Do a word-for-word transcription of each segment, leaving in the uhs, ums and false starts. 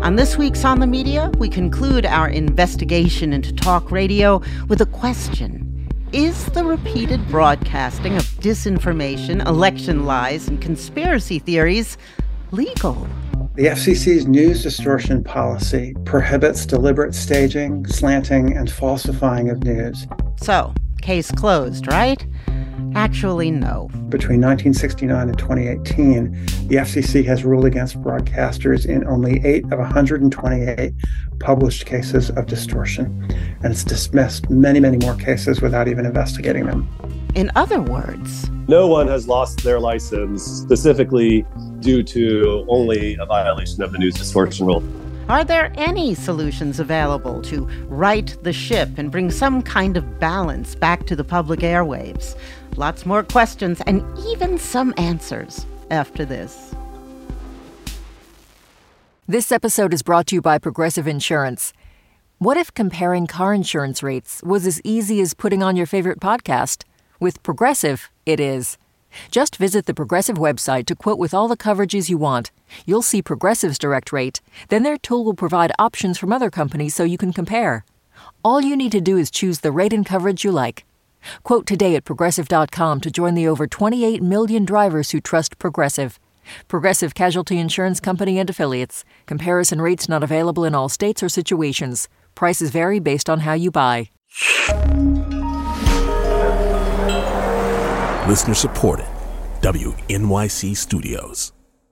On this week's On the Media, we conclude our investigation into talk radio with a question. Is the repeated broadcasting of disinformation, election lies, and conspiracy theories legal? The F C C's news distortion policy prohibits deliberate staging, slanting, and falsifying of news. So, case closed, right? Actually, no. Between nineteen sixty-nine and twenty eighteen, the F C C has ruled against broadcasters in only eight of one hundred twenty-eight published cases of distortion, and it's dismissed many, many more cases without even investigating them. In other words, no one has lost their license specifically due to only a violation of the news distortion rule. Are there any solutions available to right the ship and bring some kind of balance back to the public airwaves? Lots more questions and even some answers after this. This episode is brought to you by Progressive Insurance. What if comparing car insurance rates was as easy as putting on your favorite podcast? With Progressive, it is. Just visit the Progressive website to quote with all the coverages you want. You'll see Progressive's direct rate. Then their tool will provide options from other companies so you can compare. All you need to do is choose the rate and coverage you like. Quote today at Progressive dot com to join the over twenty-eight million drivers who trust Progressive. Progressive Casualty Insurance Company and Affiliates. Comparison rates not available in all states or situations. Prices vary based on how you buy. Listener supported. W N Y C Studios.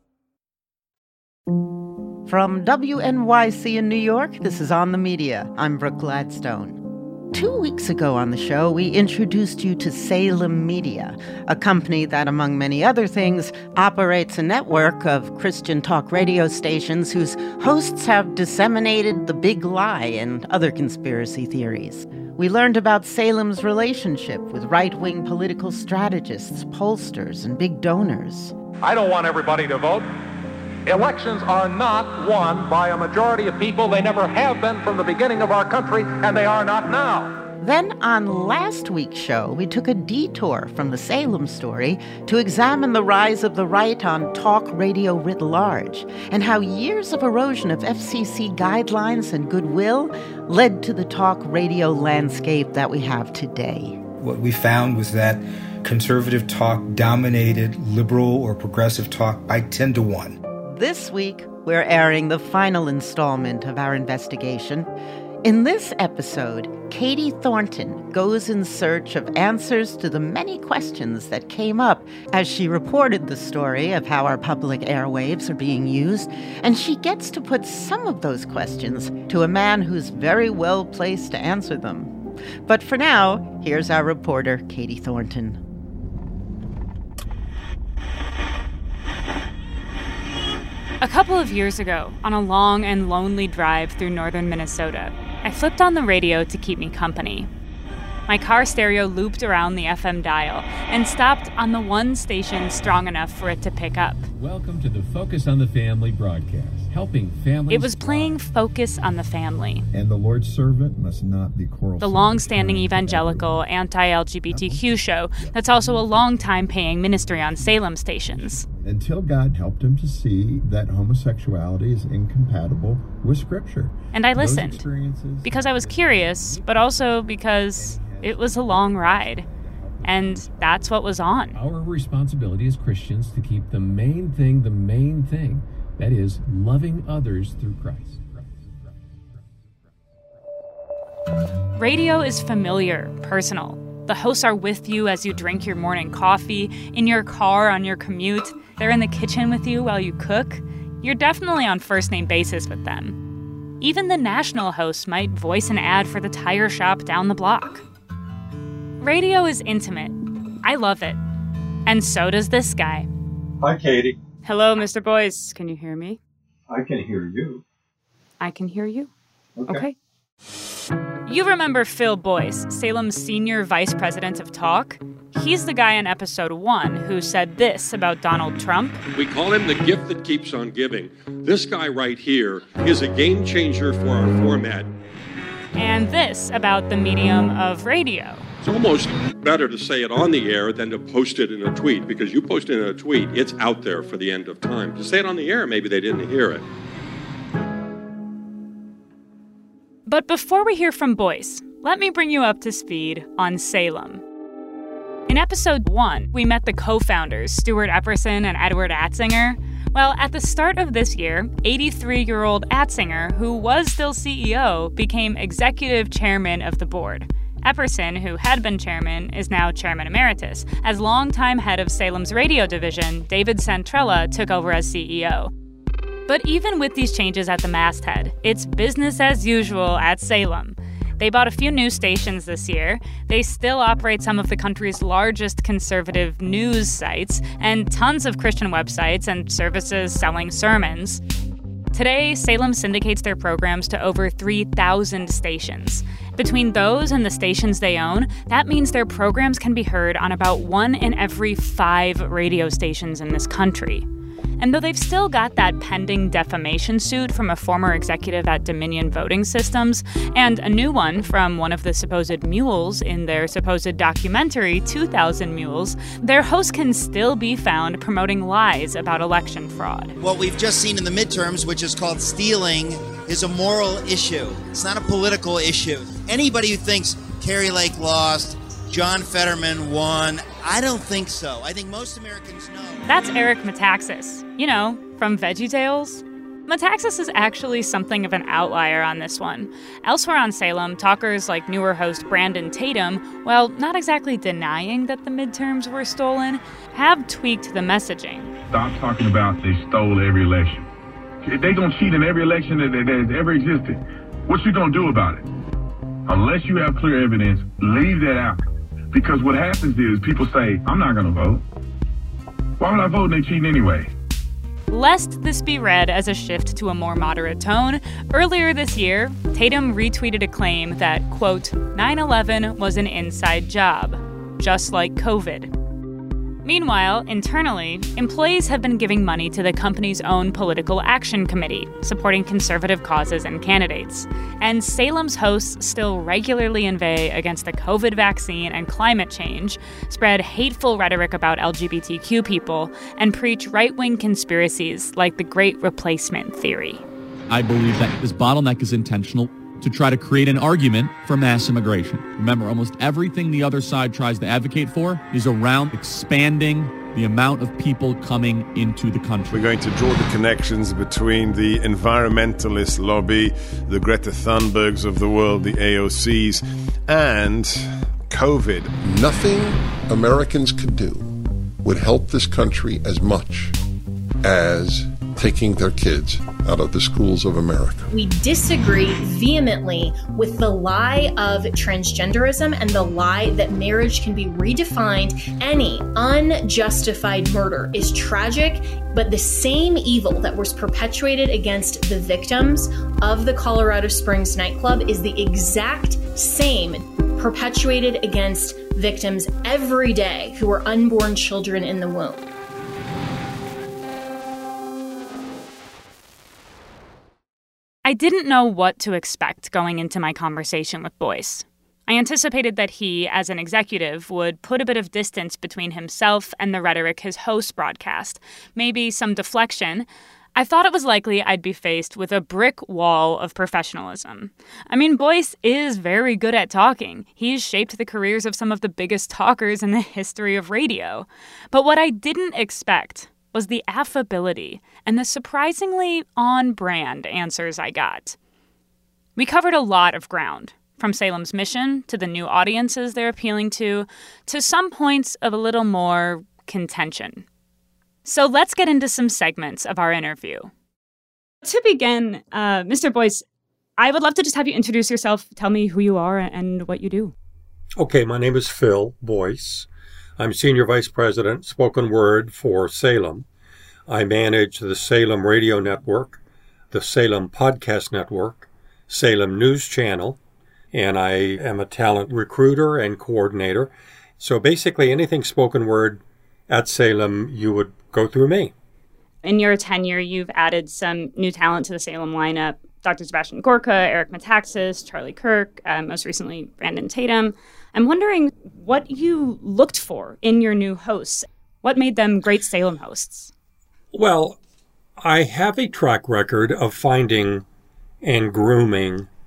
From W N Y C in New York, this is On the Media. I'm Brooke Gladstone. Two weeks ago on the show, we introduced you to Salem Media, a company that, among many other things, operates a network of Christian talk radio stations whose hosts have disseminated the big lie and other conspiracy theories. We learned about Salem's relationship with right-wing political strategists, pollsters, and big donors. I don't want everybody to vote. Elections are not won by a majority of people. They never have been from the beginning of our country, and they are not now. Then on last week's show, we took a detour from the Salem story to examine the rise of the right on talk radio writ large and how years of erosion of F C C guidelines and goodwill led to the talk radio landscape that we have today. What we found was that conservative talk dominated liberal or progressive talk by ten to one. This week, we're airing the final installment of our investigation. In this episode, Katie Thornton goes in search of answers to the many questions that came up as she reported the story of how our public airwaves are being used, and she gets to put some of those questions to a man who's very well placed to answer them. But for now, here's our reporter, Katie Thornton. A couple of years ago, on a long and lonely drive through northern Minnesota, I flipped on the radio to keep me company. My car stereo looped around the F M dial and stopped on the one station strong enough for it to pick up. Welcome to the Focus on the Family broadcast, helping families. It was playing Focus on the Family. And the Lord's servant must not be quarrelsome. The long-standing evangelical anti-L G B T Q show that's also a long-time paying ministry on Salem stations. Until God helped him to see that homosexuality is incompatible with Scripture. And I listened, because I was curious, but also because it was a long ride. And that's what was on. Our responsibility as Christians to keep the main thing the main thing. That is, loving others through Christ. Radio is familiar, personal. The hosts are with you as you drink your morning coffee, in your car on your commute. They're in the kitchen with you while you cook. You're definitely on first-name basis with them. Even the national host might voice an ad for the tire shop down the block. Radio is intimate. I love it. And so does this guy. Hi, Katie. Hello, Mister Boyce. Can you hear me? I can hear you. I can hear you. Okay. Okay. You remember Phil Boyce, Salem's senior vice president of talk? He's the guy in episode one who said this about Donald Trump. We call him the gift that keeps on giving. This guy right here is a game changer for our format. And this about the medium of radio. It's almost better to say it on the air than to post it in a tweet, because you post it in a tweet, it's out there for the end of time. To say it on the air, maybe they didn't hear it. But before we hear from Boyce, let me bring you up to speed on Salem. In episode one, we met the co-founders, Stuart Epperson and Edward Atzinger. Well, at the start of this year, eighty-three-year-old Atzinger, who was still C E O, became executive chairman of the board. Epperson, who had been chairman, is now chairman emeritus, as longtime head of Salem's radio division, David Santrella, took over as C E O. But even with these changes at the masthead, it's business as usual at Salem. They bought a few news stations this year. They still operate some of the country's largest conservative news sites and tons of Christian websites and services selling sermons. Today, Salem syndicates their programs to over three thousand stations. Between those and the stations they own, that means their programs can be heard on about one in every five radio stations in this country. And though they've still got that pending defamation suit from a former executive at Dominion Voting Systems, and a new one from one of the supposed mules in their supposed documentary, two thousand Mules, their hosts can still be found promoting lies about election fraud. What we've just seen in the midterms, which is called stealing, is a moral issue. It's not a political issue. Anybody who thinks Kari Lake lost, John Fetterman won, I don't think so. I think most Americans know. That's Eric Metaxas, you know, from VeggieTales. Metaxas is actually something of an outlier on this one. Elsewhere on Salem, talkers like newer host Brandon Tatum, while not exactly denying that the midterms were stolen, have tweaked the messaging. Stop talking about they stole every election. If they gonna cheat in every election that, that, that ever existed, what you gonna do about it? Unless you have clear evidence, leave that out. Because what happens is people say, I'm not gonna vote. Why would I vote and they cheating anyway? Lest this be read as a shift to a more moderate tone, earlier this year, Tatum retweeted a claim that, quote, nine eleven was an inside job, just like COVID. Meanwhile, internally, employees have been giving money to the company's own political action committee, supporting conservative causes and candidates. And Salem's hosts still regularly inveigh against the COVID vaccine and climate change, spread hateful rhetoric about L G B T Q people, and preach right-wing conspiracies like the Great Replacement theory. I believe that this bottleneck is intentional to try to create an argument for mass immigration. Remember, almost everything the other side tries to advocate for is around expanding the amount of people coming into the country. We're going to draw the connections between the environmentalist lobby, the Greta Thunbergs of the world, the A O Cs, and COVID. Nothing Americans could do would help this country as much as taking their kids out of the schools of America. We disagree vehemently with the lie of transgenderism and the lie that marriage can be redefined. Any unjustified murder is tragic, but the same evil that was perpetuated against the victims of the Colorado Springs nightclub is the exact same perpetuated against victims every day who are unborn children in the womb. I didn't know what to expect going into my conversation with Boyce. I anticipated that he, as an executive, would put a bit of distance between himself and the rhetoric his hosts broadcast, maybe some deflection. I thought it was likely I'd be faced with a brick wall of professionalism. I mean, Boyce is very good at talking. He's shaped the careers of some of the biggest talkers in the history of radio. But what I didn't expect was the affability and the surprisingly on-brand answers I got. We covered a lot of ground, from Salem's mission to the new audiences they're appealing to, to some points of a little more contention. So let's get into some segments of our interview. To begin, uh, Mister Boyce, I would love to just have you introduce yourself, tell me who you are and what you do. Okay, my name is Phil Boyce. I'm Senior Vice President, Spoken Word for Salem. I manage the Salem Radio Network, the Salem Podcast Network, Salem News Channel, and I am a talent recruiter and coordinator. So basically anything spoken word at Salem, you would go through me. In your tenure, you've added some new talent to the Salem lineup. Doctor Sebastian Gorka, Eric Metaxas, Charlie Kirk, uh, most recently Brandon Tatum. I'm wondering what you looked for in your new hosts. What made them great Salem hosts? Well, I have a track record of finding and grooming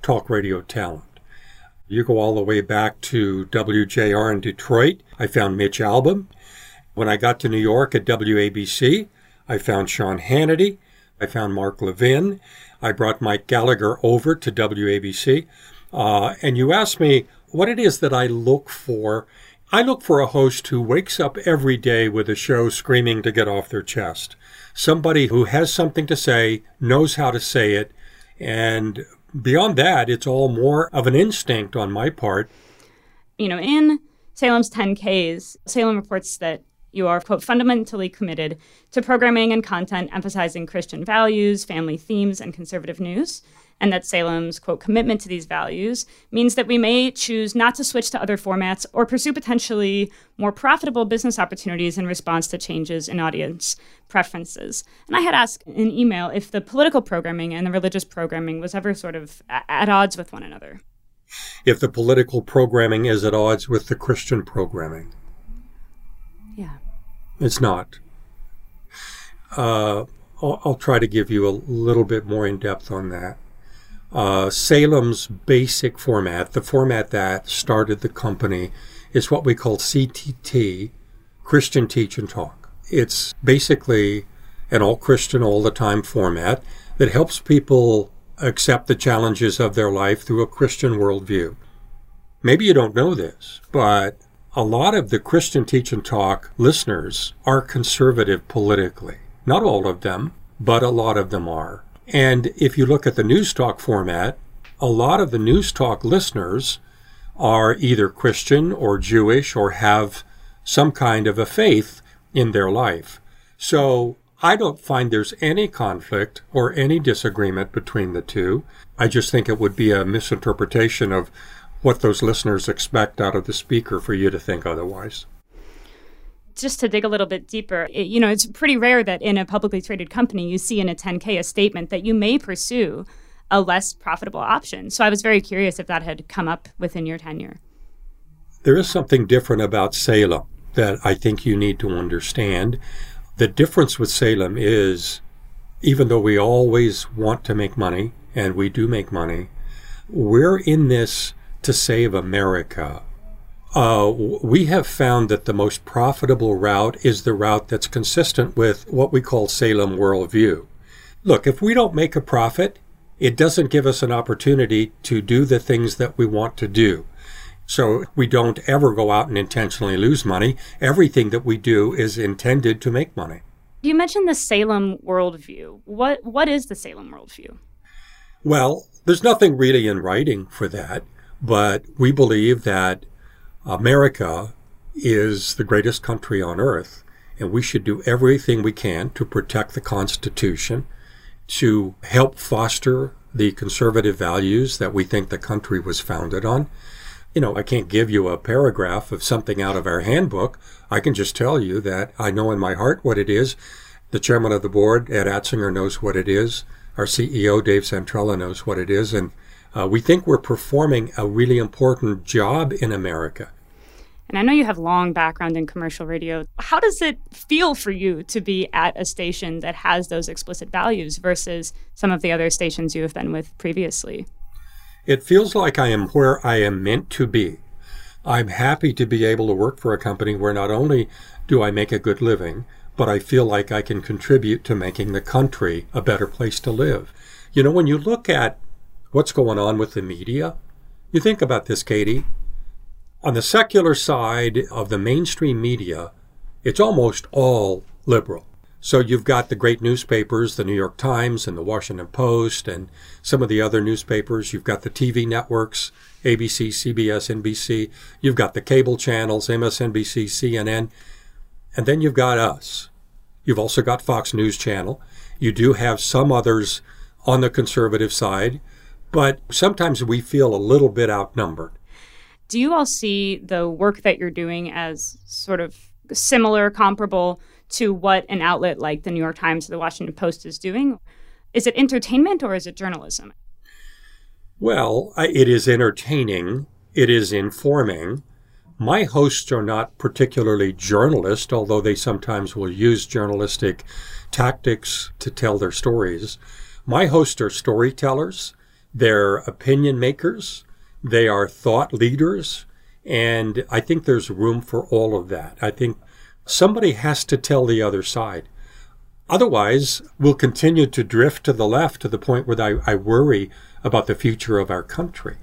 talk radio talent. You go all the way back to W J R in Detroit. I found Mitch Albom. When I got to New York at W A B C, I found Sean Hannity. I found Mark Levin. I brought Mike Gallagher over to W A B C. Uh, and you asked me what it is that I look for. I look for a host who wakes up every day with a show screaming to get off their chest. Somebody who has something to say, knows how to say it, and beyond that, it's all more of an instinct on my part. You know, in Salem's ten Ks, Salem reports that you are, quote, fundamentally committed to programming and content emphasizing Christian values, family themes, and conservative news, and that Salem's, quote, commitment to these values means that we may choose not to switch to other formats or pursue potentially more profitable business opportunities in response to changes in audience preferences. And I had asked in email if the political programming and the religious programming was ever sort of at odds with one another. If the political programming is at odds with the Christian programming. Yeah. It's not. Uh, I'll, I'll try to give you a little bit more in depth on that. Uh, Salem's basic format, the format that started the company, is what we call C T T, Christian Teach and Talk. It's basically an all-Christian, all-the-time format that helps people accept the challenges of their life through a Christian worldview. Maybe you don't know this, but a lot of the Christian Teach and Talk listeners are conservative politically. Not all of them, but a lot of them are. And if you look at the News Talk format, a lot of the News Talk listeners are either Christian or Jewish or have some kind of a faith in their life. So I don't find there's any conflict or any disagreement between the two. I just think it would be a misinterpretation of what those listeners expect out of the speaker for you to think otherwise. Just to dig a little bit deeper, it, you know, it's pretty rare that in a publicly traded company you see in a ten K a statement that you may pursue a less profitable option. So I was very curious if that had come up within your tenure. There is something different about Salem that I think you need to understand. The difference with Salem is, even though we always want to make money, and we do make money, we're in this to save America. Uh, we have found that the most profitable route is the route that's consistent with what we call Salem worldview. Look, if we don't make a profit, it doesn't give us an opportunity to do the things that we want to do. So we don't ever go out and intentionally lose money. Everything that we do is intended to make money. You mentioned the Salem worldview. What What is the Salem worldview? Well, there's nothing really in writing for that, but we believe that America is the greatest country on earth, and we should do everything we can to protect the Constitution, to help foster the conservative values that we think the country was founded on. You know, I can't give you a paragraph of something out of our handbook. I can just tell you that I know in my heart what it is. The chairman of the board, Ed Atzinger, knows what it is. Our C E O, Dave Santrella, knows what it is. And uh, we think we're performing a really important job in America. And I know you have long background in commercial radio. How does it feel for you to be at a station that has those explicit values versus some of the other stations you have been with previously? It feels like I am where I am meant to be. I'm happy to be able to work for a company where not only do I make a good living, but I feel like I can contribute to making the country a better place to live. You know, when you look at what's going on with the media, you think about this, Katie. On the secular side of the mainstream media, it's almost all liberal. So you've got the great newspapers, the New York Times and the Washington Post and some of the other newspapers. You've got the T V networks, A B C, C B S, N B C. You've got the cable channels, M S N B C, C N N. And then you've got us. You've also got Fox News Channel. You do have some others on the conservative side, but sometimes we feel a little bit outnumbered. Do you all see the work that you're doing as sort of similar, comparable to what an outlet like the New York Times or the Washington Post is doing? Is it entertainment or is it journalism? Well, it is entertaining. It is informing. My hosts are not particularly journalists, although they sometimes will use journalistic tactics to tell their stories. My hosts are storytellers. They're opinion makers. They are thought leaders. And I think there's room for all of that. I think somebody has to tell the other side. Otherwise, we'll continue to drift to the left to the point where I, I worry about the future of our country.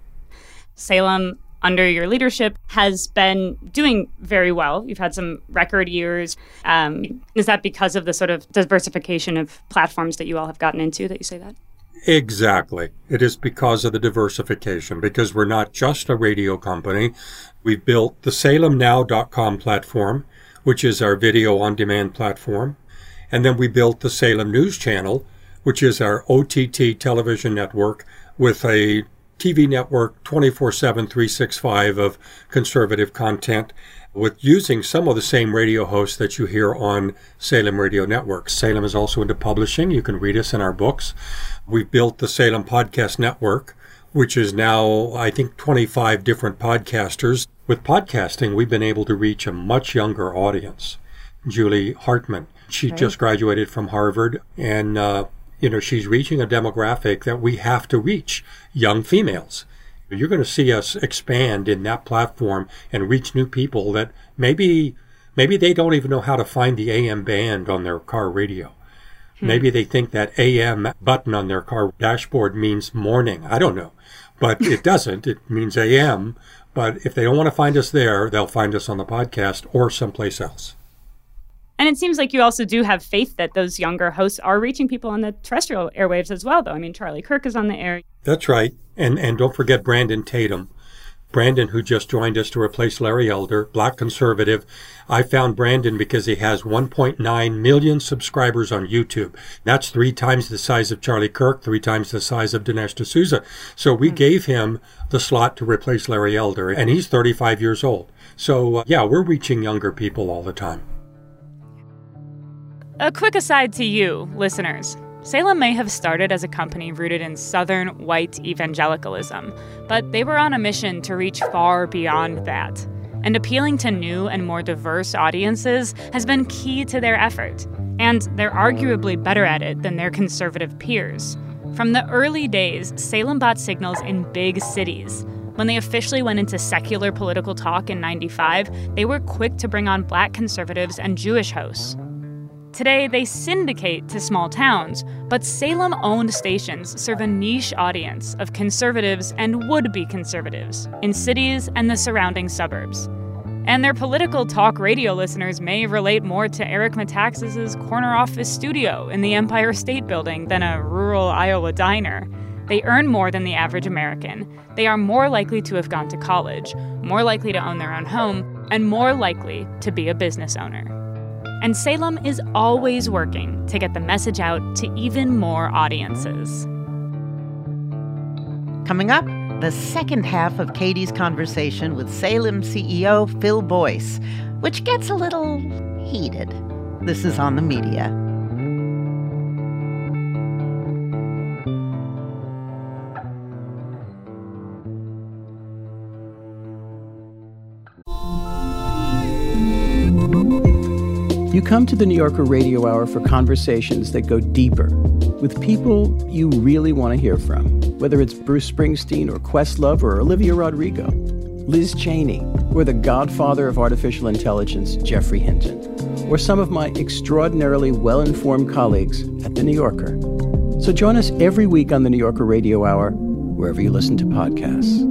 Salem, under your leadership, has been doing very well. You've had some record years. Um, is that because of the sort of diversification of platforms that you all have gotten into that you say that? Exactly. It is because of the diversification, because we're not just a radio company. We've built the Salem Now dot com platform, which is our video on-demand platform. And then we built the Salem News Channel, which is our O T T television network with a T V network twenty-four seven, three sixty-five of conservative content, with using some of the same radio hosts that you hear on Salem Radio Network. Salem is also into publishing. You can read us in our books. We've built the Salem Podcast Network, which is now, I think, twenty-five different podcasters. With podcasting, we've been able to reach a much younger audience. Julie Hartman, she right. just graduated from Harvard, and uh, you know, she's reaching a demographic that we have to reach, young females. You're going to see us expand in that platform and reach new people that maybe maybe they don't even know how to find the A M band on their car radio. Hmm. Maybe they think that A M button on their car dashboard means morning. I don't know. But it doesn't. It means A M. But if they don't want to find us there, they'll find us on the podcast or someplace else. And it seems like you also do have faith that those younger hosts are reaching people on the terrestrial airwaves as well, though. I mean, Charlie Kirk is on the air. That's right. And and don't forget Brandon Tatum. Brandon, who just joined us to replace Larry Elder, black conservative. I found Brandon because he has one point nine million subscribers on YouTube. That's three times the size of Charlie Kirk, three times the size of Dinesh D'Souza. So we mm-hmm. gave him the slot to replace Larry Elder, and he's thirty-five years old. So, uh, yeah, we're reaching younger people all the time. A quick aside to you, listeners. Salem may have started as a company rooted in Southern white evangelicalism, but they were on a mission to reach far beyond that. And appealing to new and more diverse audiences has been key to their effort. And they're arguably better at it than their conservative peers. From the early days, Salem bought signals in big cities. When they officially went into secular political talk in ninety-five, they were quick to bring on black conservatives and Jewish hosts. Today, they syndicate to small towns, but Salem-owned stations serve a niche audience of conservatives and would-be conservatives in cities and the surrounding suburbs. And their political talk radio listeners may relate more to Eric Metaxas's corner office studio in the Empire State Building than a rural Iowa diner. They earn more than the average American. They are more likely to have gone to college, more likely to own their own home, and more likely to be a business owner. And Salem is always working to get the message out to even more audiences. Coming up, the second half of Katie's conversation with Salem C E O Phil Boyce, which gets a little heated. This is On the Media. You come to the New Yorker Radio Hour for conversations that go deeper with people you really want to hear from, whether it's Bruce Springsteen or Questlove or Olivia Rodrigo, Liz Cheney, or the godfather of artificial intelligence, Jeffrey Hinton, or some of my extraordinarily well-informed colleagues at The New Yorker. So join us every week on the New Yorker Radio Hour, wherever you listen to podcasts.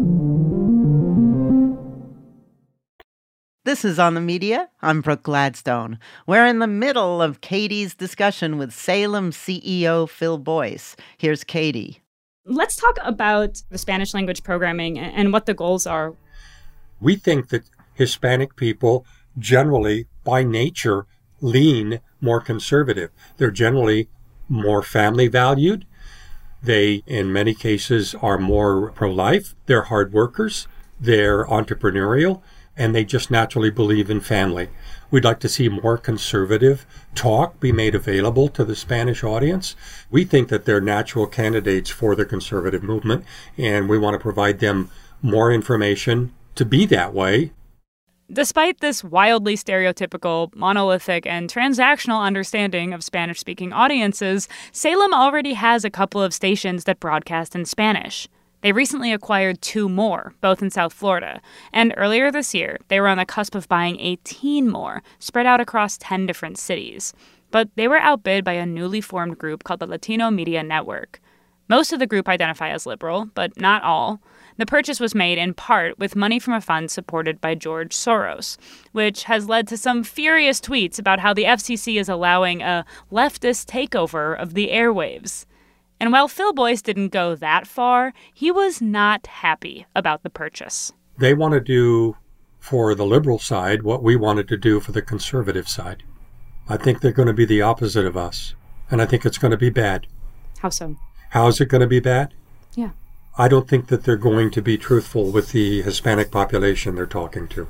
This is On the Media. I'm Brooke Gladstone. We're in the middle of Katie's discussion with Salem C E O Phil Boyce. Here's Katie. Let's talk about the Spanish language programming and what the goals are. We think that Hispanic people generally, by nature, lean more conservative. They're generally more family valued. They, in many cases, are more pro-life. They're hard workers. They're entrepreneurial. And they just naturally believe in family. We'd like to see more conservative talk be made available to the Spanish audience. We think that they're natural candidates for the conservative movement, and we want to provide them more information to be that way. Despite this wildly stereotypical, monolithic, and transactional understanding of Spanish-speaking audiences, Salem already has a couple of stations that broadcast in Spanish. They recently acquired two more, both in South Florida, and earlier this year, they were on the cusp of buying eighteen more, spread out across ten different cities. But they were outbid by a newly formed group called the Latino Media Network. Most of the group identify as liberal, but not all. The purchase was made in part with money from a fund supported by George Soros, which has led to some furious tweets about how the F C C is allowing a leftist takeover of the airwaves. And while Phil Boyce didn't go that far, he was not happy about the purchase. They want to do for the liberal side what we wanted to do for the conservative side. I think they're going to be the opposite of us, and I think it's going to be bad. How so? How is it going to be bad? Yeah. I don't think that they're going to be truthful with the Hispanic population they're talking to.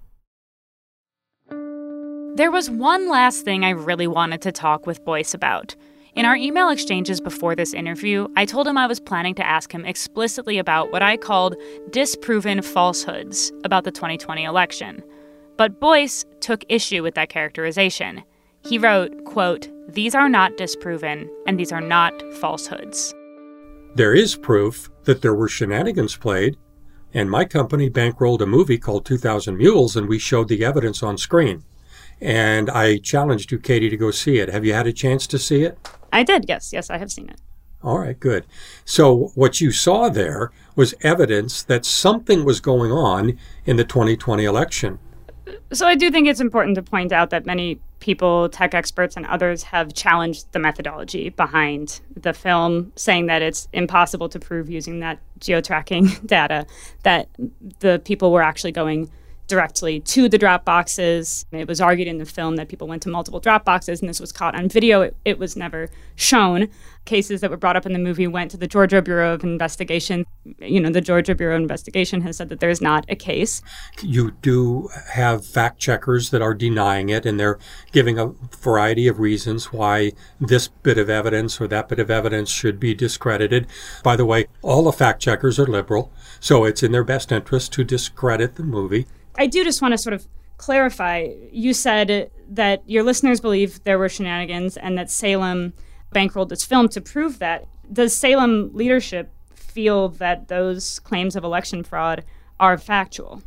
There was one last thing I really wanted to talk with Boyce about. In our email exchanges before this interview, I told him I was planning to ask him explicitly about what I called disproven falsehoods about the twenty twenty election. But Boyce took issue with that characterization. He wrote, quote, "These are not disproven, and these are not falsehoods." There is proof that there were shenanigans played, and my company bankrolled a movie called two thousand Mules, and we showed the evidence on screen. And I challenged you, Katie, to go see it. Have you had a chance to see it? I did, yes. Yes, I have seen it. All right, good. So what you saw there was evidence that something was going on in the twenty twenty election. So I do think it's important to point out that many people, tech experts and others, have challenged the methodology behind the film, saying that it's impossible to prove using that geo-tracking data that the people were actually going directly to the drop boxes. It was argued in the film that people went to multiple drop boxes, and this was caught on video. It, it was never shown. Cases that were brought up in the movie went to the Georgia Bureau of Investigation. You know, the Georgia Bureau of Investigation has said that there's not a case. You do have fact checkers that are denying it, and they're giving a variety of reasons why this bit of evidence or that bit of evidence should be discredited. By the way, all the fact checkers are liberal, so it's in their best interest to discredit the movie. I do just want to sort of clarify. You said that your listeners believe there were shenanigans and that Salem bankrolled this film to prove that. Does Salem leadership feel that those claims of election fraud are factual?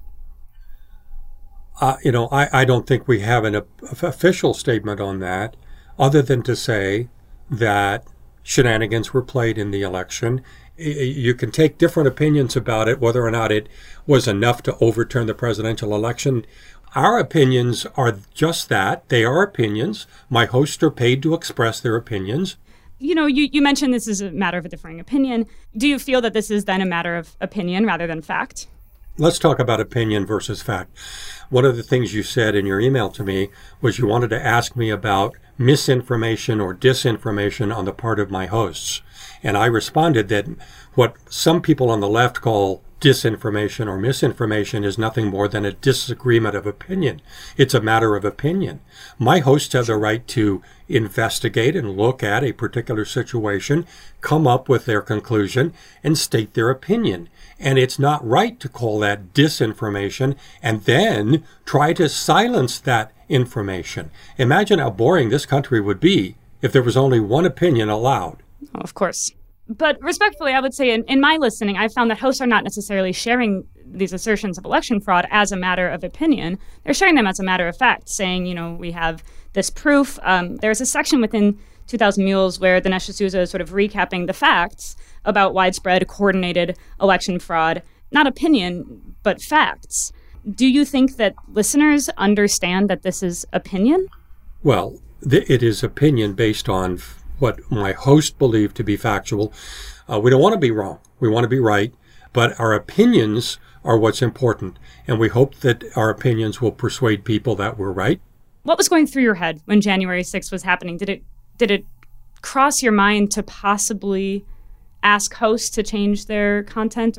Uh, you know, I, I don't think we have an uh, official statement on that, other than to say that shenanigans were played in the election. You can take different opinions about it, whether or not it was enough to overturn the presidential election. Our opinions are just that. They are opinions. My hosts are paid to express their opinions. You know, you, you mentioned this is a matter of a differing opinion. Do you feel that this is then a matter of opinion rather than fact? Let's talk about opinion versus fact. One of the things you said in your email to me was you wanted to ask me about misinformation or disinformation on the part of my hosts. And I responded that what some people on the left call disinformation or misinformation is nothing more than a disagreement of opinion. It's a matter of opinion. My hosts have the right to investigate and look at a particular situation, come up with their conclusion, and state their opinion. And it's not right to call that disinformation and then try to silence that information. Imagine how boring this country would be if there was only one opinion allowed. Oh, of course. But respectfully, I would say in, in my listening, I found that hosts are not necessarily sharing these assertions of election fraud as a matter of opinion. They're sharing them as a matter of fact, saying, you know, we have this proof. Um, there's a section within two thousand Mules where Dinesh D'Souza is sort of recapping the facts about widespread coordinated election fraud, not opinion, but facts. Do you think that listeners understand that this is opinion? Well, th- it is opinion based on what my host believed to be factual. Uh, we don't want to be wrong. We want to be right. But our opinions are what's important. And we hope that our opinions will persuade people that we're right. What was going through your head when January sixth was happening? Did it did it cross your mind to possibly ask hosts to change their content?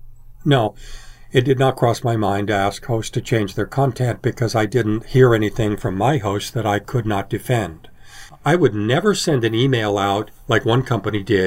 No, it did not cross my mind to ask hosts to change their content because I didn't hear anything from my host that I could not defend. I would never send an email out like one company did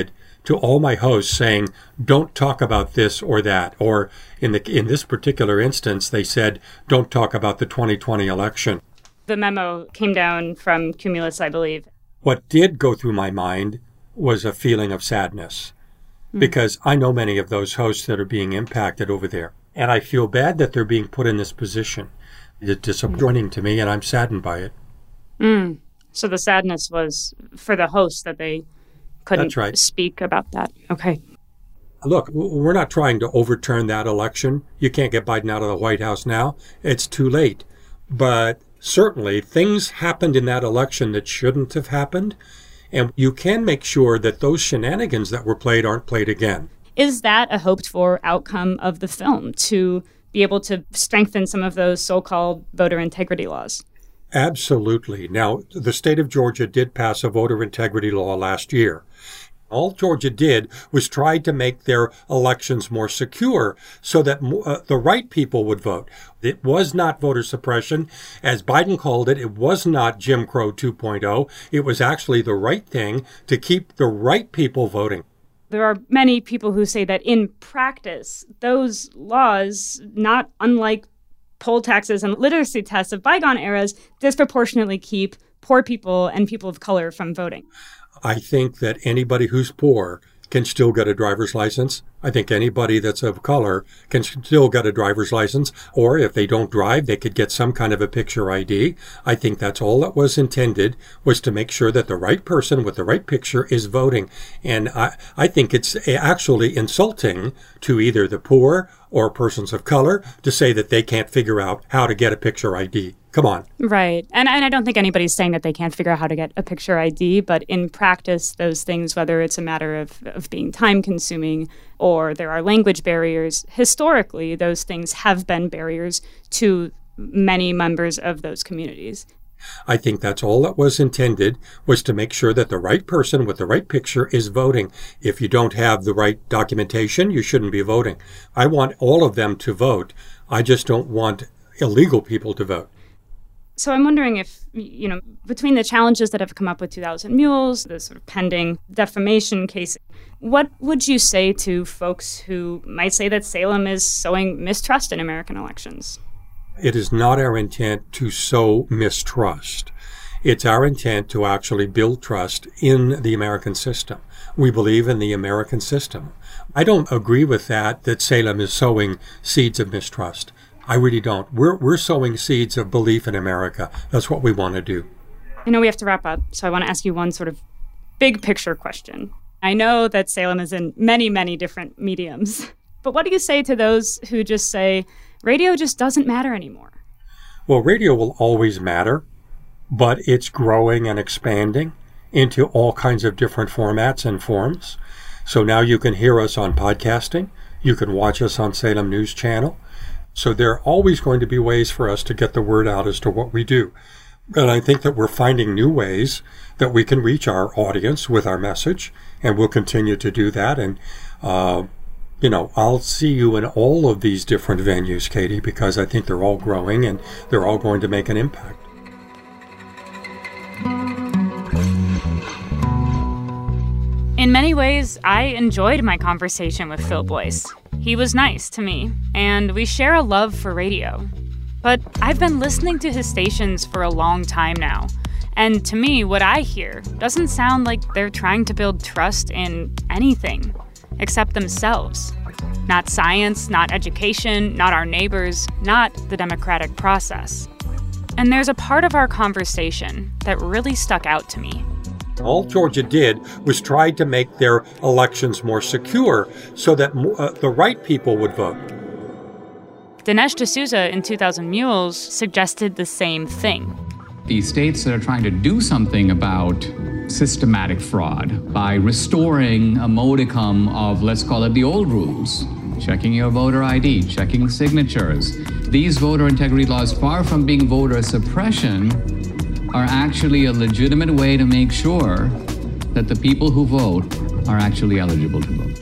to all my hosts saying, don't talk about this or that. Or in the in this particular instance, they said, don't talk about the twenty twenty election. The memo came down from Cumulus, I believe. What did go through my mind was a feeling of sadness, mm-hmm. because I know many of those hosts that are being impacted over there. And I feel bad that they're being put in this position. It's disappointing to me, and I'm saddened by it. Mm. So the sadness was for the hosts that they couldn't That's right. speak about that. Okay. Look, we're not trying to overturn that election. You can't get Biden out of the White House now. It's too late. But certainly things happened in that election that shouldn't have happened. And you can make sure that those shenanigans that were played aren't played again. Is that a hoped-for outcome of the film, to be able to strengthen some of those so-called voter integrity laws? Absolutely. Now, the state of Georgia did pass a voter integrity law last year. All Georgia did was try to make their elections more secure so that uh, the right people would vote. It was not voter suppression. As Biden called it, it was not Jim Crow two point oh. It was actually the right thing to keep the right people voting. There are many people who say that in practice, those laws, not unlike poll taxes and literacy tests of bygone eras, disproportionately keep poor people and people of color from voting. I think that anybody who's poor can still get a driver's license. I think anybody that's of color can still get a driver's license. Or if they don't drive, they could get some kind of a picture I D. I think that's all that was intended, was to make sure that the right person with the right picture is voting. And I, I think it's actually insulting to either the poor or persons of color to say that they can't figure out how to get a picture I D. Come on. Right. And, and I don't think anybody's saying that they can't figure out how to get a picture I D, but in practice, those things, whether it's a matter of, of being time-consuming or there are language barriers, historically, those things have been barriers to many members of those communities. I think that's all that was intended, was to make sure that the right person with the right picture is voting. If you don't have the right documentation, you shouldn't be voting. I want all of them to vote. I just don't want illegal people to vote. So I'm wondering if, you know, between the challenges that have come up with two thousand Mules, the sort of pending defamation case, what would you say to folks who might say that Salem is sowing mistrust in American elections? It is not our intent to sow mistrust. It's our intent to actually build trust in the American system. We believe in the American system. I don't agree with that, that Salem is sowing seeds of mistrust. I really don't. We're we're sowing seeds of belief in America. That's what we want to do. I know we have to wrap up, so I want to ask you one sort of big picture question. I know that Salem is in many, many different mediums, but what do you say to those who just say, radio just doesn't matter anymore? Well, radio will always matter, but it's growing and expanding into all kinds of different formats and forms. So now you can hear us on podcasting. You can watch us on Salem News Channel. So there are always going to be ways for us to get the word out as to what we do. And I think that we're finding new ways that we can reach our audience with our message, and we'll continue to do that. And, uh, you know, I'll see you in all of these different venues, Katie, because I think they're all growing and they're all going to make an impact. In many ways, I enjoyed my conversation with Phil Boyce. He was nice to me, and we share a love for radio. But I've been listening to his stations for a long time now, and to me, what I hear doesn't sound like they're trying to build trust in anything except themselves. Not science, not education, not our neighbors, not the democratic process. And there's a part of our conversation that really stuck out to me. All Georgia did was try to make their elections more secure so that uh, the right people would vote. Dinesh D'Souza in two thousand Mules suggested the same thing. The states that are trying to do something about systematic fraud by restoring a modicum of, let's call it the old rules, checking your voter I D, checking signatures. These voter integrity laws, far from being voter suppression, are actually a legitimate way to make sure that the people who vote are actually eligible to vote.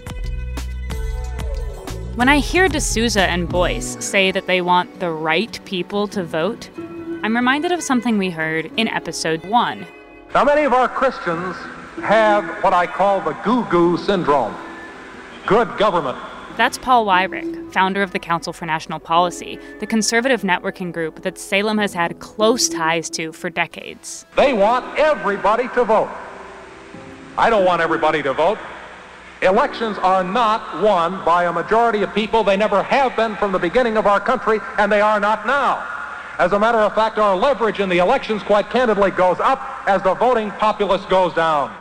When I hear D'Souza and Boyce say that they want the right people to vote, I'm reminded of something we heard in episode one. Now, many of our Christians have what I call the goo-goo syndrome. Good government. That's Paul Weyrich, founder of the Council for National Policy, the conservative networking group that Salem has had close ties to for decades. They want everybody to vote. I don't want everybody to vote. Elections are not won by a majority of people. They never have been from the beginning of our country, and they are not now. As a matter of fact, our leverage in the elections, quite candidly, goes up as the voting populace goes down.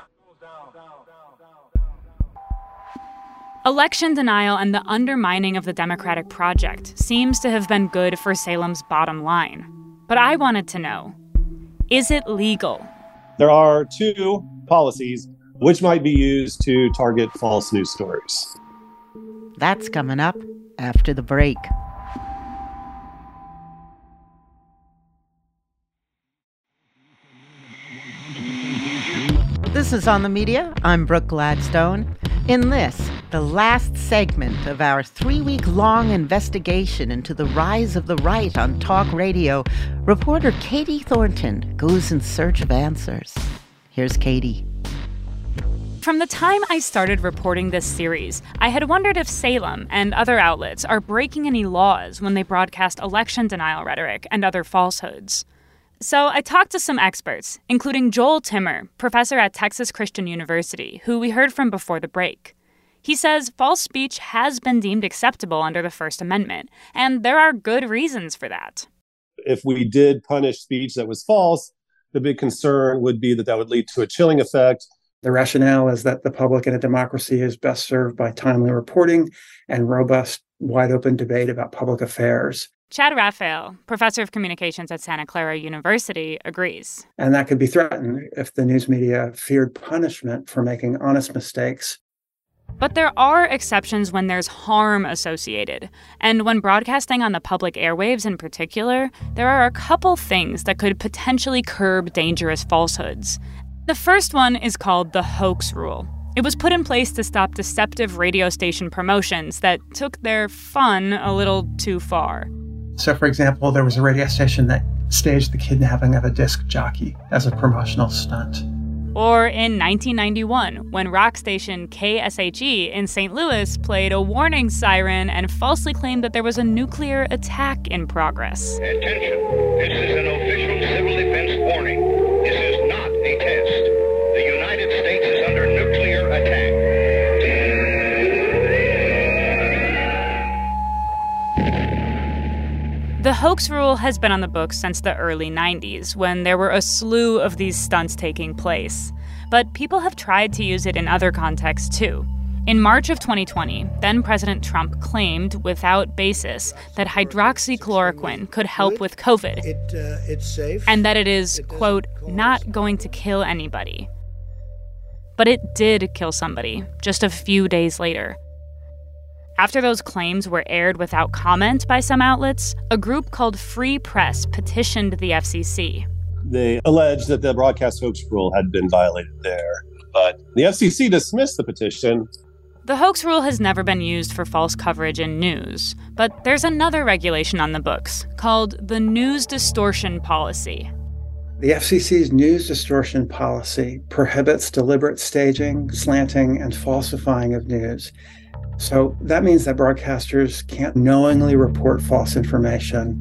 Election denial and the undermining of the Democratic project seems to have been good for Salem's bottom line. But I wanted to know, is it legal? There are two policies which might be used to target false news stories. That's coming up after the break. This is On the Media. I'm Brooke Gladstone. In this, the last segment of our three-week-long investigation into the rise of the right on talk radio, reporter Katie Thornton goes in search of answers. Here's Katie. From the time I started reporting this series, I had wondered if Salem and other outlets are breaking any laws when they broadcast election denial rhetoric and other falsehoods. So I talked to some experts, including Joel Timmer, professor at Texas Christian University, who we heard from before the break. He says false speech has been deemed acceptable under the First Amendment, and there are good reasons for that. If we did punish speech that was false, the big concern would be that that would lead to a chilling effect. The rationale is that the public in a democracy is best served by timely reporting and robust, wide-open debate about public affairs. Chad Raphael, professor of communications at Santa Clara University, agrees. And that could be threatened if the news media feared punishment for making honest mistakes. But there are exceptions when there's harm associated. And when broadcasting on the public airwaves in particular, there are a couple things that could potentially curb dangerous falsehoods. The first one is called the hoax rule. It was put in place to stop deceptive radio station promotions that took their fun a little too far. So, for example, there was a radio station that staged the kidnapping of a disc jockey as a promotional stunt. Or in nineteen ninety-one, when rock station K S H E in Saint Louis played a warning siren and falsely claimed that there was a nuclear attack in progress. Attention, this is an official civil defense warning. This is not a test. The United States is under nuclear attack. The hoax rule has been on the books since the early nineties, when there were a slew of these stunts taking place. But people have tried to use it in other contexts, too. In March of twenty twenty, then-President Trump claimed, without basis, that hydroxychloroquine could help with COVID. It, uh, it's safe. And that it is, quote, not going to kill anybody. But it did kill somebody, just a few days later. After those claims were aired without comment by some outlets, a group called Free Press petitioned the F C C. They alleged that the broadcast hoax rule had been violated there, but the F C C dismissed the petition. The hoax rule has never been used for false coverage in news, but there's another regulation on the books called the News Distortion Policy. The F C C's news distortion policy prohibits deliberate staging, slanting, and falsifying of news. So that means that broadcasters can't knowingly report false information.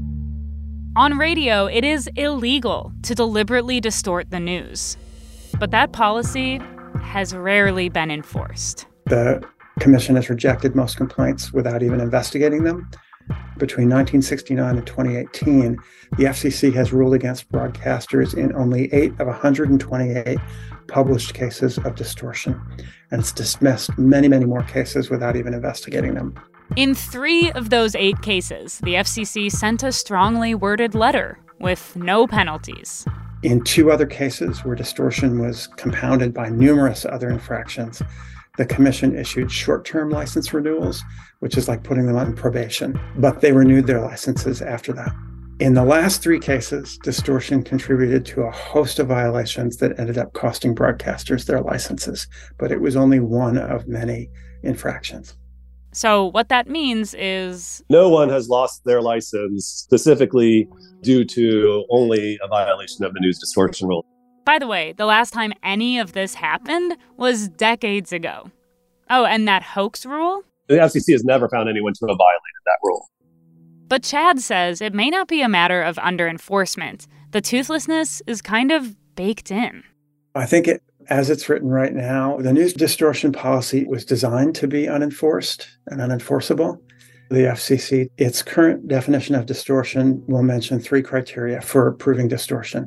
On radio, it is illegal to deliberately distort the news. But that policy has rarely been enforced. The commission has rejected most complaints without even investigating them. Between nineteen sixty-nine and twenty eighteen, the F C C has ruled against broadcasters in only eight of one hundred twenty-eight published cases of distortion, and it's dismissed many, many more cases without even investigating them. In three of those eight cases, the F C C sent a strongly worded letter with no penalties. In two other cases where distortion was compounded by numerous other infractions, the commission issued short-term license renewals, which is like putting them on probation, but they renewed their licenses after that. In the last three cases, distortion contributed to a host of violations that ended up costing broadcasters their licenses, but it was only one of many infractions. So what that means is... no one has lost their license specifically due to only a violation of the news distortion rule. By the way, the last time any of this happened was decades ago. Oh, and that hoax rule? The F C C has never found anyone to have violated that rule. But Chad says it may not be a matter of under-enforcement. The toothlessness is kind of baked in. I think it, as it's written right now, the news distortion policy was designed to be unenforced and unenforceable. The F C C, its current definition of distortion will mention three criteria for proving distortion.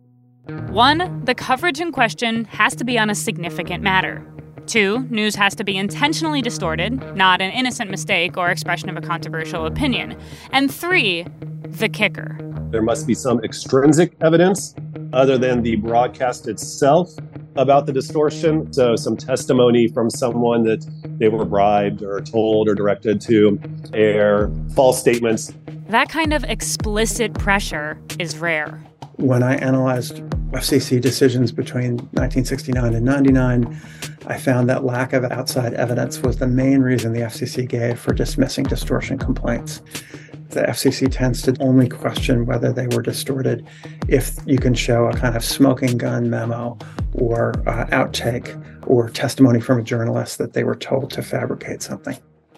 One, the coverage in question has to be on a significant matter. Two, news has to be intentionally distorted, not an innocent mistake or expression of a controversial opinion. And three, the kicker. There must be some extrinsic evidence other than the broadcast itself about the distortion. So some testimony from someone that they were bribed or told or directed to air false statements. That kind of explicit pressure is rare. When I analyzed F C C decisions between nineteen sixty-nine and ninety-nine, I found that lack of outside evidence was the main reason the F C C gave for dismissing distortion complaints. The F C C tends to only question whether they were distorted if you can show a kind of smoking gun memo or uh, outtake or testimony from a journalist that they were told to fabricate something.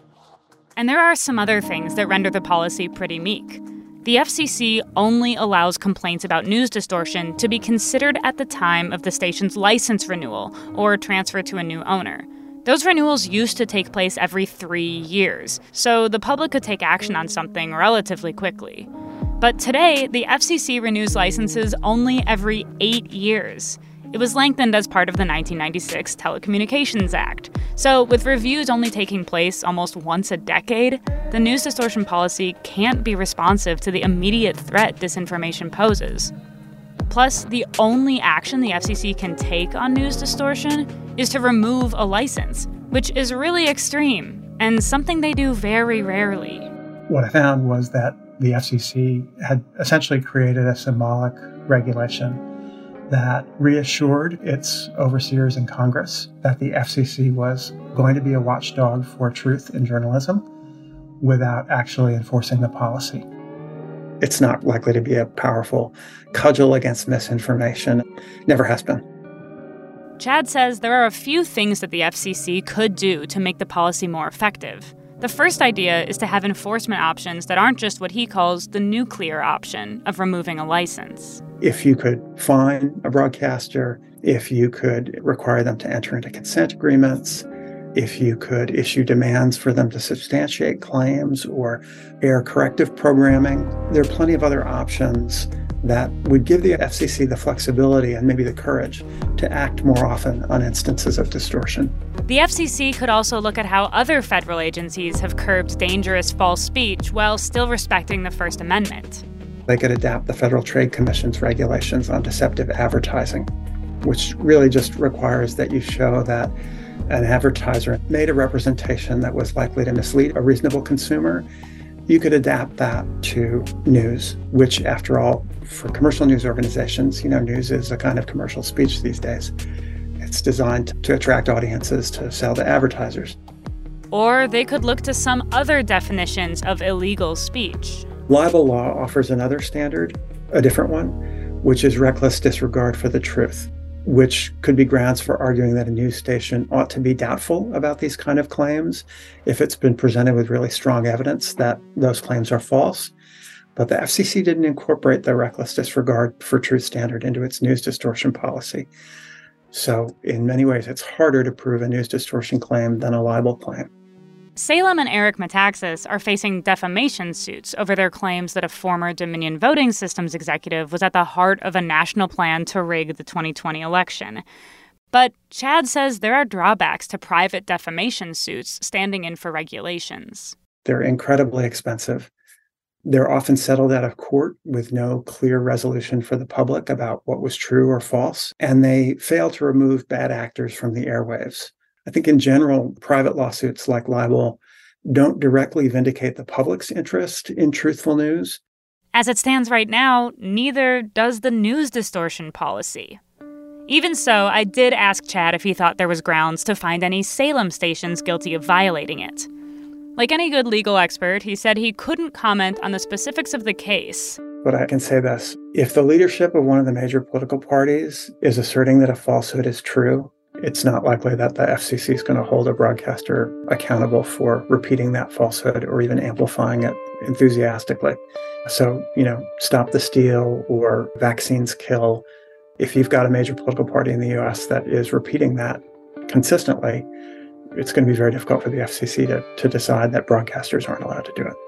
And there are some other things that render the policy pretty meek. The F C C only allows complaints about news distortion to be considered at the time of the station's license renewal or transfer to a new owner. Those renewals used to take place every three years, so the public could take action on something relatively quickly. But today, the F C C renews licenses only every eight years. It was lengthened as part of the nineteen ninety-six Telecommunications Act. So with reviews only taking place almost once a decade, the news distortion policy can't be responsive to the immediate threat disinformation poses. Plus, the only action the F C C can take on news distortion is to remove a license, which is really extreme and something they do very rarely. What I found was that the F C C had essentially created a symbolic regulation that reassured its overseers in Congress that the F C C was going to be a watchdog for truth in journalism without actually enforcing the policy. It's not likely to be a powerful cudgel against misinformation. Never has been. Chad says there are a few things that the F C C could do to make the policy more effective. The first idea is to have enforcement options that aren't just what he calls the nuclear option of removing a license. If you could fine a broadcaster, if you could require them to enter into consent agreements, if you could issue demands for them to substantiate claims or air corrective programming, there are plenty of other options that would give the F C C the flexibility and maybe the courage to act more often on instances of distortion. The F C C could also look at how other federal agencies have curbed dangerous false speech while still respecting the First Amendment. They could adapt the Federal Trade Commission's regulations on deceptive advertising, which really just requires that you show that an advertiser made a representation that was likely to mislead a reasonable consumer. You could adapt that to news, which, after all, for commercial news organizations, you know, news is a kind of commercial speech these days. It's designed to attract audiences to sell to advertisers. Or they could look to some other definitions of illegal speech. Libel law offers another standard, a different one, which is reckless disregard for the truth, which could be grounds for arguing that a news station ought to be doubtful about these kind of claims if it's been presented with really strong evidence that those claims are false. But the F C C didn't incorporate the reckless disregard for truth standard into its news distortion policy. So in many ways, it's harder to prove a news distortion claim than a libel claim. Salem and Eric Metaxas are facing defamation suits over their claims that a former Dominion Voting Systems executive was at the heart of a national plan to rig the twenty twenty election. But Chad says there are drawbacks to private defamation suits standing in for regulations. They're incredibly expensive. They're often settled out of court with no clear resolution for the public about what was true or false, and they fail to remove bad actors from the airwaves. I think in general, private lawsuits like libel don't directly vindicate the public's interest in truthful news. As it stands right now, neither does the news distortion policy. Even so, I did ask Chad if he thought there was grounds to find any Salem stations guilty of violating it. Like any good legal expert, he said he couldn't comment on the specifics of the case. But I can say this. If the leadership of one of the major political parties is asserting that a falsehood is true, it's not likely that the F C C is going to hold a broadcaster accountable for repeating that falsehood or even amplifying it enthusiastically. So, you know, Stop the Steal or Vaccines Kill. If you've got a major political party in the U S that is repeating that consistently, it's going to be very difficult for the F C C to, to decide that broadcasters aren't allowed to do it.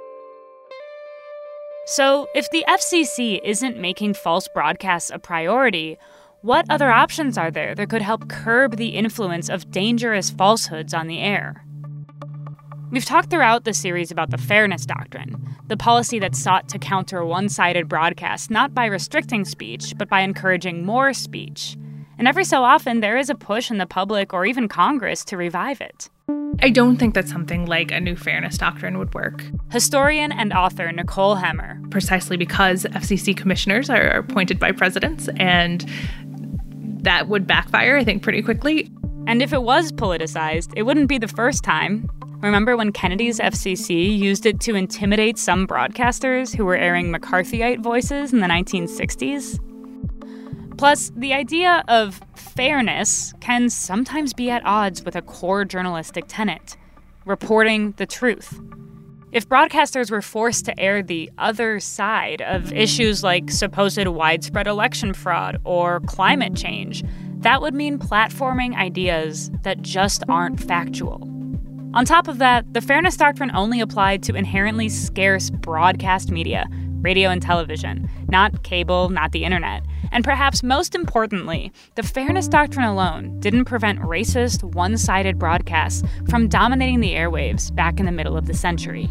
So, if the F C C isn't making false broadcasts a priority, what other options are there that could help curb the influence of dangerous falsehoods on the air? We've talked throughout the series about the Fairness Doctrine, the policy that sought to counter one-sided broadcasts not by restricting speech, but by encouraging more speech. And every so often, there is a push in the public or even Congress to revive it. I don't think that something like a new Fairness Doctrine would work. Historian and author Nicole Hemmer. Precisely because F C C commissioners are appointed by presidents, and that would backfire, I think, pretty quickly. And if it was politicized, it wouldn't be the first time. Remember when Kennedy's F C C used it to intimidate some broadcasters who were airing McCarthyite voices in the nineteen sixties? Plus, the idea of fairness can sometimes be at odds with a core journalistic tenet, reporting the truth. If broadcasters were forced to air the other side of issues like supposed widespread election fraud or climate change, that would mean platforming ideas that just aren't factual. On top of that, the Fairness Doctrine only applied to inherently scarce broadcast media, radio and television, not cable, not the internet. And perhaps most importantly, the Fairness Doctrine alone didn't prevent racist, one-sided broadcasts from dominating the airwaves back in the middle of the century.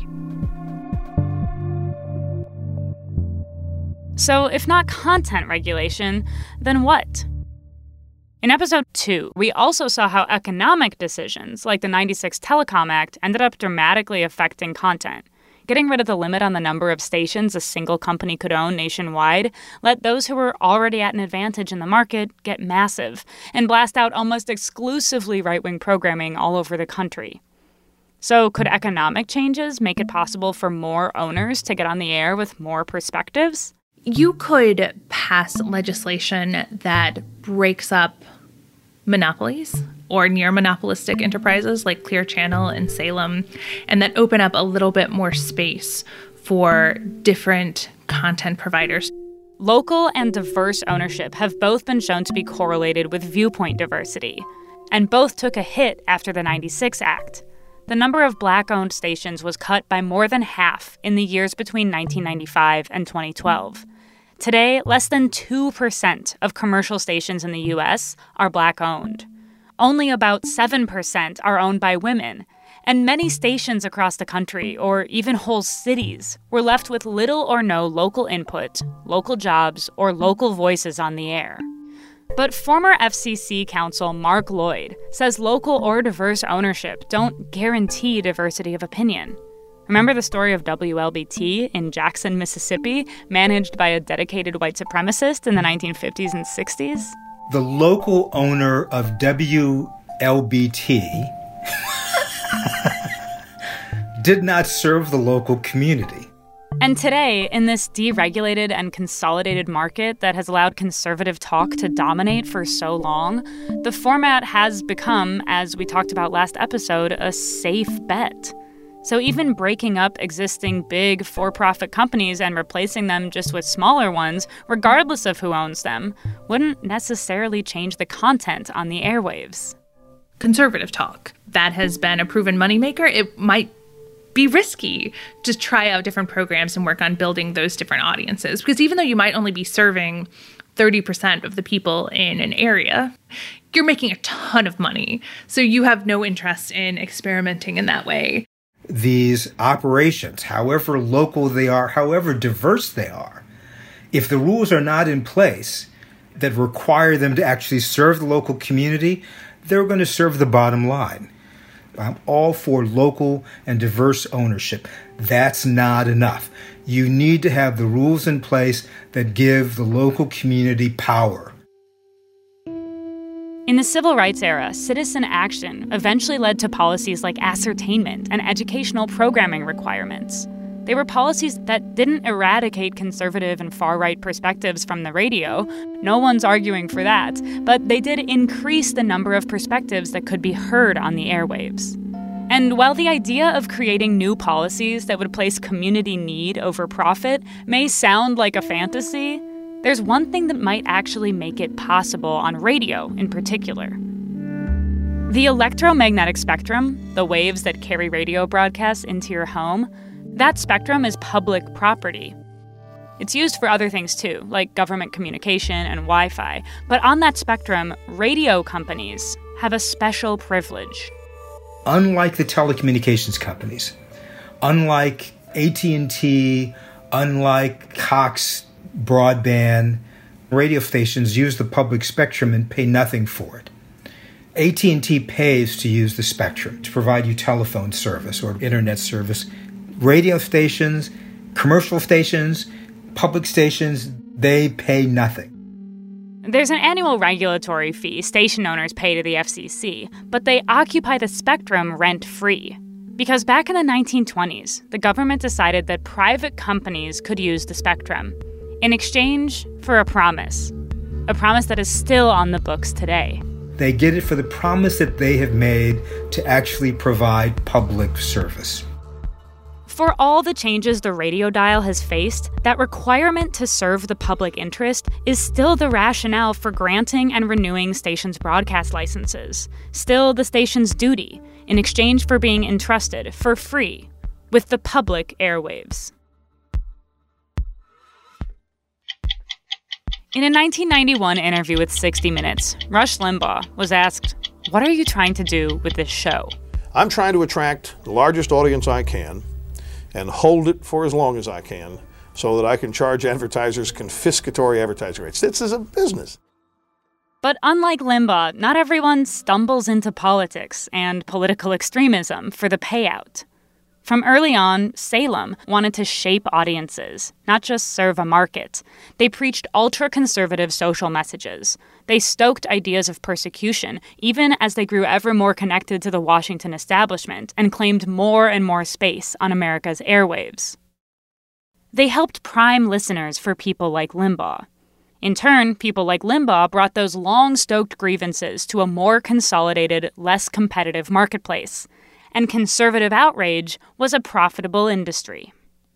So if not content regulation, then what? In episode two, we also saw how economic decisions, like the ninety-six Telecom Act, ended up dramatically affecting content. Getting rid of the limit on the number of stations a single company could own nationwide let those who were already at an advantage in the market get massive and blast out almost exclusively right-wing programming all over the country. So could economic changes make it possible for more owners to get on the air with more perspectives? You could pass legislation that breaks up monopolies or near monopolistic enterprises like Clear Channel and Salem, and that open up a little bit more space for different content providers. Local and diverse ownership have both been shown to be correlated with viewpoint diversity, and both took a hit after the ninety-six Act. The number of Black-owned stations was cut by more than half in the years between nineteen ninety-five and twenty twelve. Today, less than two percent of commercial stations in the U S are Black-owned. Only about seven percent are owned by women, and many stations across the country, or even whole cities, were left with little or no local input, local jobs, or local voices on the air. But former F C C counsel Mark Lloyd says local or diverse ownership don't guarantee diversity of opinion. Remember the story of W L B T in Jackson, Mississippi, managed by a dedicated white supremacist in the nineteen fifties and sixties? The local owner of W L B T did not serve the local community. And today, in this deregulated and consolidated market that has allowed conservative talk to dominate for so long, the format has become, as we talked about last episode, a safe bet. So even breaking up existing big for-profit companies and replacing them just with smaller ones, regardless of who owns them, wouldn't necessarily change the content on the airwaves. Conservative talk, that has been a proven moneymaker. It might be risky to try out different programs and work on building those different audiences. Because even though you might only be serving thirty percent of the people in an area, you're making a ton of money. So you have no interest in experimenting in that way. These operations, however local they are, however diverse they are, if the rules are not in place that require them to actually serve the local community, they're going to serve the bottom line. I'm all for local and diverse ownership. That's not enough. You need to have the rules in place that give the local community power. In In the civil rights era, citizen action eventually led to policies like ascertainment and educational programming requirements. They were policies that didn't eradicate conservative and far-right perspectives from the radio. No one's arguing for that. But they did increase the number of perspectives that could be heard on the airwaves. And while the idea of creating new policies that would place community need over profit may sound like a fantasy, there's one thing that might actually make it possible on radio in particular. The electromagnetic spectrum, the waves that carry radio broadcasts into your home, that spectrum is public property. It's used for other things too, like government communication and Wi-Fi. But on that spectrum, radio companies have a special privilege. Unlike the telecommunications companies, unlike A T and T, unlike Cox Broadband, radio stations use the public spectrum and pay nothing for it. A T and T pays to use the spectrum to provide you telephone service or internet service. Radio stations, commercial stations, public stations, they pay nothing. There's an annual regulatory fee station owners pay to the F C C, but they occupy the spectrum rent-free. Because back in the nineteen twenties, the government decided that private companies could use the spectrum in exchange for a promise, a promise that is still on the books today. They get it for the promise that they have made to actually provide public service. For all the changes the radio dial has faced, that requirement to serve the public interest is still the rationale for granting and renewing stations' broadcast licenses, still the station's duty, in exchange for being entrusted for free with the public airwaves. In a nineteen ninety-one interview with sixty minutes, Rush Limbaugh was asked, "What are you trying to do with this show?" I'm trying to attract the largest audience I can and hold it for as long as I can so that I can charge advertisers confiscatory advertising rates. This is a business. But unlike Limbaugh, not everyone stumbles into politics and political extremism for the payout. From early on, Salem wanted to shape audiences, not just serve a market. They preached ultra-conservative social messages. They stoked ideas of persecution, even as they grew ever more connected to the Washington establishment and claimed more and more space on America's airwaves. They helped prime listeners for people like Limbaugh. In turn, people like Limbaugh brought those long-stoked grievances to a more consolidated, less competitive marketplace. And conservative outrage was a profitable industry.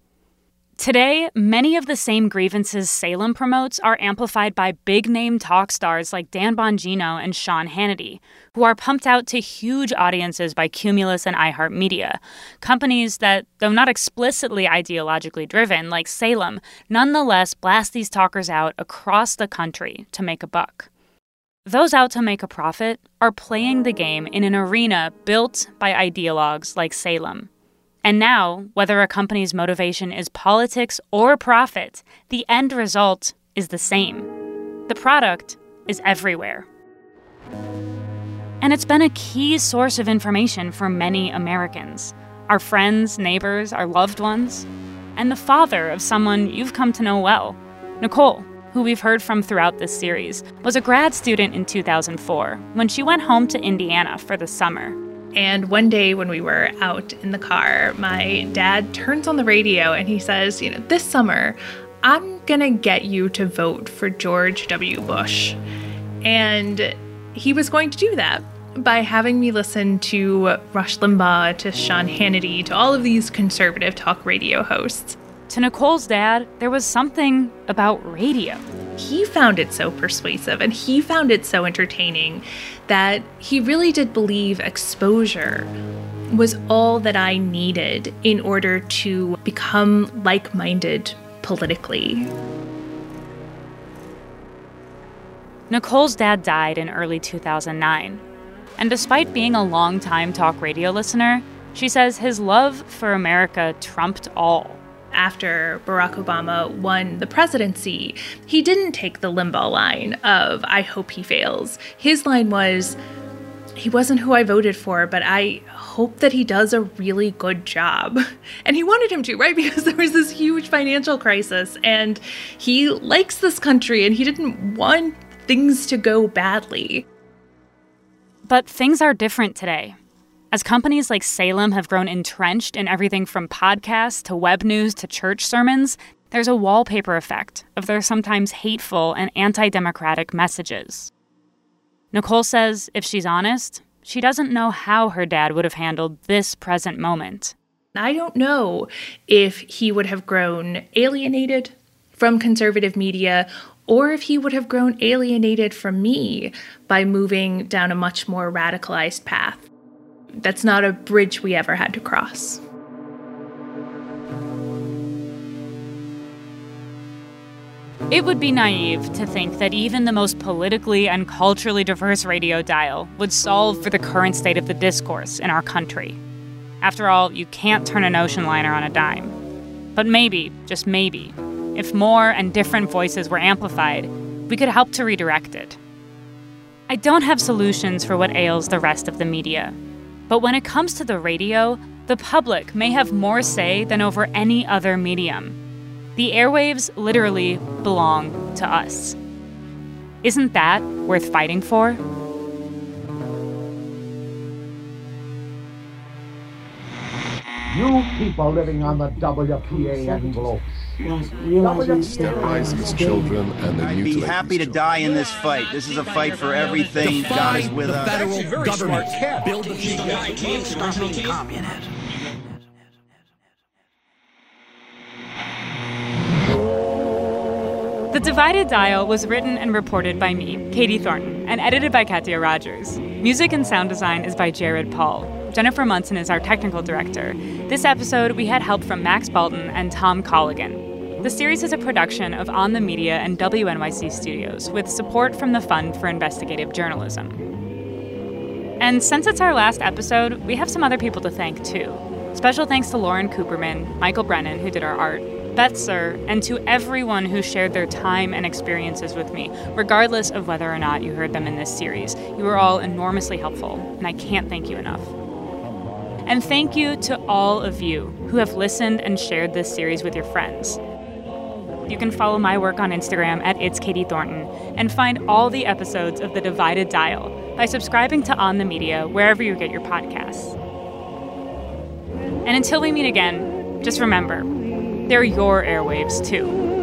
Today, many of the same grievances Salem promotes are amplified by big-name talk stars like Dan Bongino and Sean Hannity, who are pumped out to huge audiences by Cumulus and iHeartMedia, companies that, though not explicitly ideologically driven like Salem, nonetheless blast these talkers out across the country to make a buck. Those out to make a profit are playing the game in an arena built by ideologues like Salem. And now, whether a company's motivation is politics or profit, the end result is the same. The product is everywhere. And it's been a key source of information for many Americans. Our friends, neighbors, our loved ones, and the father of someone you've come to know well, Nicole, who we've heard from throughout this series, was a grad student in two thousand four when she went home to Indiana for the summer. And one day when we were out in the car, my dad turns on the radio and he says, you know, this summer, I'm gonna get you to vote for George W. Bush. And he was going to do that by having me listen to Rush Limbaugh, to Sean Hannity, to all of these conservative talk radio hosts. To Nicole's dad, there was something about radio. He found it so persuasive and he found it so entertaining that he really did believe exposure was all that I needed in order to become like-minded politically. Nicole's dad died in early two thousand nine. And despite being a longtime talk radio listener, she says his love for America trumped all. After Barack Obama won the presidency, he didn't take the Limbaugh line of, I hope he fails. His line was, he wasn't who I voted for, but I hope that he does a really good job. And he wanted him to, right? Because there was this huge financial crisis, and he likes this country, and he didn't want things to go badly. But things are different today. As companies like Salem have grown entrenched in everything from podcasts to web news to church sermons, there's a wallpaper effect of their sometimes hateful and anti-democratic messages. Nicole says if she's honest, she doesn't know how her dad would have handled this present moment. I don't know if he would have grown alienated from conservative media or if he would have grown alienated from me by moving down a much more radicalized path. That's not a bridge we ever had to cross. It would be naive to think that even the most politically and culturally diverse radio dial would solve for the current state of the discourse in our country. After all, you can't turn an ocean liner on a dime. But maybe, just maybe, if more and different voices were amplified, we could help to redirect it. I don't have solutions for what ails the rest of the media. But when it comes to the radio, the public may have more say than over any other medium. The airwaves literally belong to us. Isn't that worth fighting for? You people living on the W P A envelope. Sterilize these children and then I'd be mutilate happy to die in this fight. This is a fight for everything. God is with us. Federal government. Build the communism. The Divided Dial was written and reported by me, Katie Thornton, and edited by Katya Rogers. Music and sound design is by Jared Paul. Jennifer Munson is our technical director. This episode, we had help from Max Balton and Tom Colligan. The series is a production of On the Media and W N Y C Studios, with support from the Fund for Investigative Journalism. And since it's our last episode, we have some other people to thank, too. Special thanks to Lauren Cooperman, Michael Brennan, who did our art, Beth Sir, and to everyone who shared their time and experiences with me, regardless of whether or not you heard them in this series. You were all enormously helpful, and I can't thank you enough. And thank you to all of you who have listened and shared this series with your friends. You can follow my work on Instagram at It's Katie Thornton and find all the episodes of The Divided Dial by subscribing to On the Media wherever you get your podcasts. And until we meet again, just remember, they're your airwaves too.